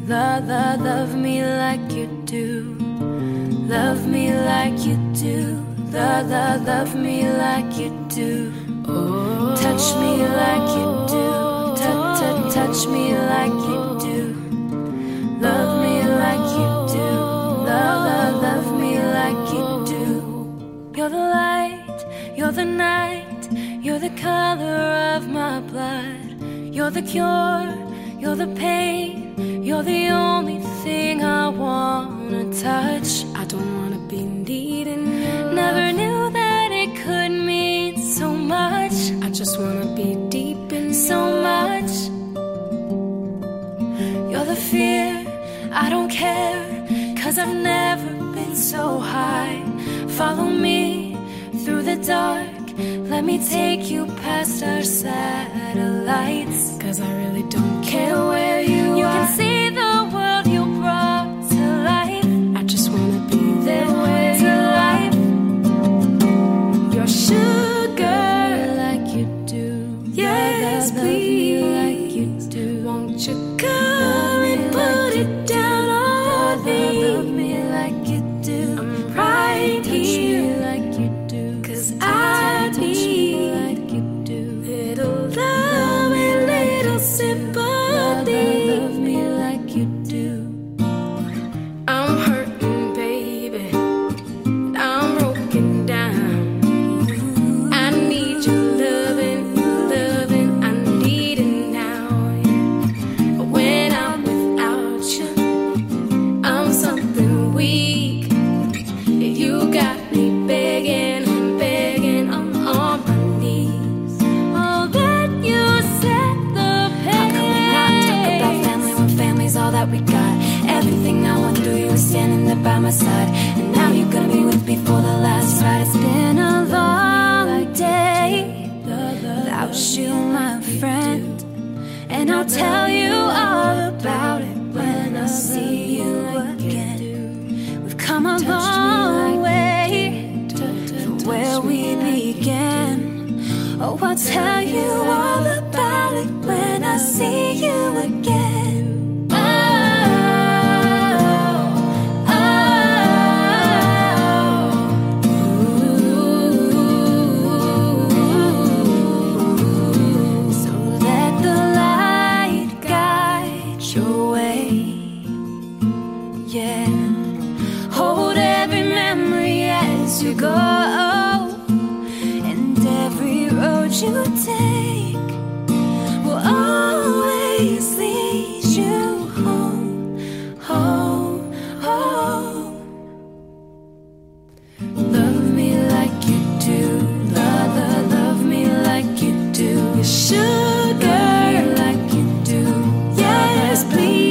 Love me like you do. Love me like you do. Love me like you do. Oh, touch me like you do. Touch me like you do. Love me like you do. Love me like you do. You're the light, you're the night, you're the color of my blood. You're the cure, you're the pain, you're the only thing I wanna touch. I don't wanna be needing you. Never knew that it could mean so much. I just wanna be deep in so much. You're the fear, I don't care, 'cause I've never been so high. Follow me through the dark, let me take you past our satellites. 'Cause I really don't care where you are. You can see the world you brought to life. I just wanna be there where you life. Your sugar like you do. Yes, please, like you do. Won't you come and put it down on me? Love me like you do. I'm right here like you do. 'Cause I need like you do. Little love and little sympathy. Love me like you do. I'm hurting, baby. I'm broken down. I need your loving, I need it now. When I'm without you, I'm something weak. You got me begging, I'm on my knees. Oh, that you set the pace. How can we not talk about family when family's all that we got? Everything I went through, you were standing there by my side. And now you're gonna be with me for the last ride. It's been a long day without you, my friend. And I'll tell you all about it when I see you again. We've come a long way from where we began. Oh, I'll tell you all about it when I see you again. So let the light guide your way. Yeah. Hold every memory as you go. And every road you take will always lead you home, home, home. Love me like you do. Love me like you do. Your sugar like you do. Yes, please.